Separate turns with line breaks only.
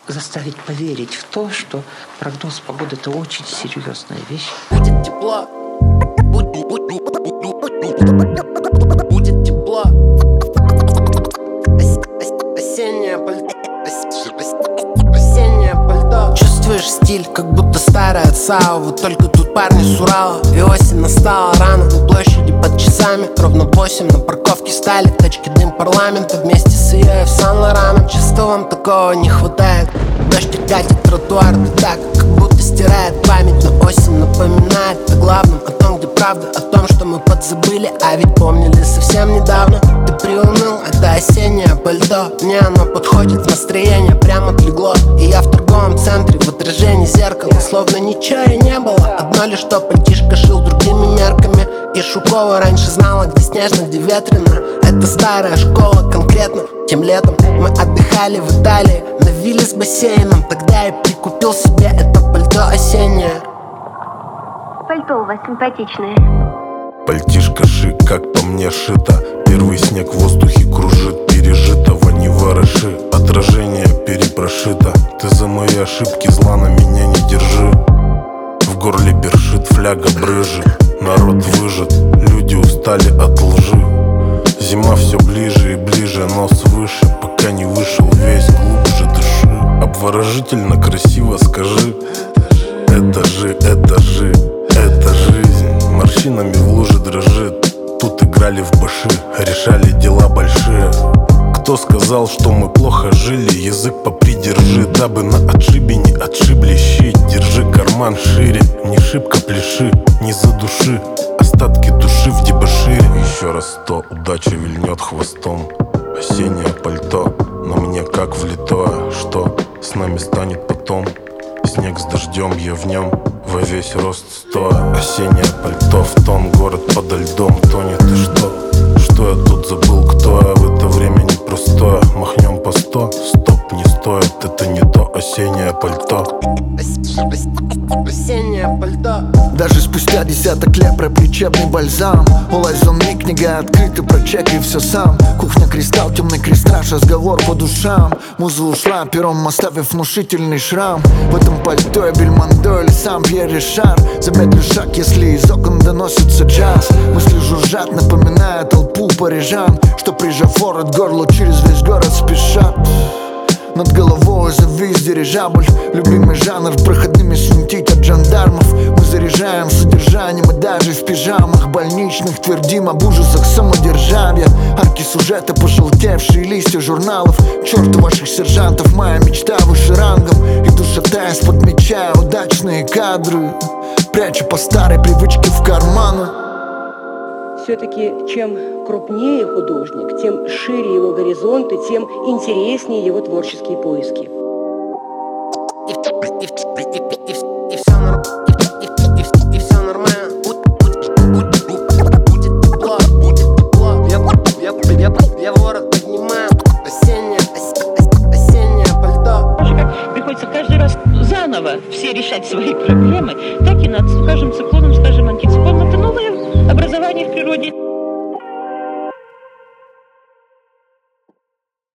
заставить поверить в то, что прогноз погоды – это очень серьезная вещь.
Будет тепло. Будет тепло. Осеннее пальто. Осеннее пальто. Чувствуешь стиль, как будто старая ЦАО. Вот только тут парни с Урала. И осень настала рано. На площади под часами ровно 8. На парковке стали тачки, дым парламента. Вместе с ее и в Сан-Лораном. Часто вам такого не хватает. Дождь катит тротуар, да так, как будто стирает память. Но осень напоминает о главном, о том, где правда, о том, что мы подзабыли, а ведь помнили совсем недавно. Ты приуныл, это осеннее пальто. Мне оно подходит, настроение прямо отлегло. И я в торговом центре, в отражении зеркала. Словно ничего и не было, одно лишь то пальтишко шил другими мерками. И Шукова раньше знала, где снежно, где ветрено. Это старая школа конкретно. Тем летом мы отдыхали в Италии на вилле с бассейном. Тогда я прикупил себе это пальто осеннее.
Пальто у вас симпатичное.
Пальтишко шик, как по мне шито. Первый снег в воздухе кружит. Пережитого не вороши. Отражение перепрошито. Ты за мои ошибки зла на меня не держи. В горле першит, фляга брыжет. Народ выжат, люди устали от лжи. Зима все ближе и ближе, нос выше. Пока не вышел весь, глубже дыши. Обворожительно красиво скажи. Это жизнь. Морщинами в луже дрожит. Тут играли в баши, решали дела большие. Кто сказал, что мы плохо жили? Язык попридержи, дабы на отшибе не отшибли щит. Держи карман шире, не шибко пляши, не задуши остатки души в дебошире. Еще раз 100, удача вильнет хвостом. Осеннее пальто, но мне как влитое. Что с нами станет потом? Снег с дождем, я в нем во весь рост стоя. Осеннее пальто в тон, город подо льдом тонет. И что я тут забыл, кто я? В это время непростое. Махнем по 100, стоп, не стоит. Это не то осеннее пальто.
Осеннее пальто.
Даже спустя десяток лет про лечебный бальзам. Улазон ми, книга открыта, прочекай все сам. Кухня, кристалл, темный крестраж, разговор по душам. Муза ушла, пером оставив внушительный шрам. В этом пальто я Бельмондо или сам Пьер Ришар. Замедлю шаг, если из окон доносится джаз. Мысли жужжат, напоминая толпу парижан, что прижав ворот к горлу через весь город спешат. Над головой завис дирижабль. Любимый жанр, проходными свинтить от жандармов. Мы заряжаем содержанием и даже в пижамах больничных твердим об ужасах самодержавия. Арки сюжета, пожелтевшие листья журналов. К черту ваших сержантов, моя мечта выше рангом. Иду шатаясь, подмечая удачные кадры, прячу по старой привычке в карманы.
Все-таки чем крупнее художник, тем шире его горизонты, тем интереснее его творческие поиски.
И все нормально. Будет тепло. Я ворот поднимаю. Осеннее пальто.
Так же, как приходится каждый раз заново все решать свои проблемы, так и над, скажем, циклоном, скажем, антициклоном. Это новое образование в природе.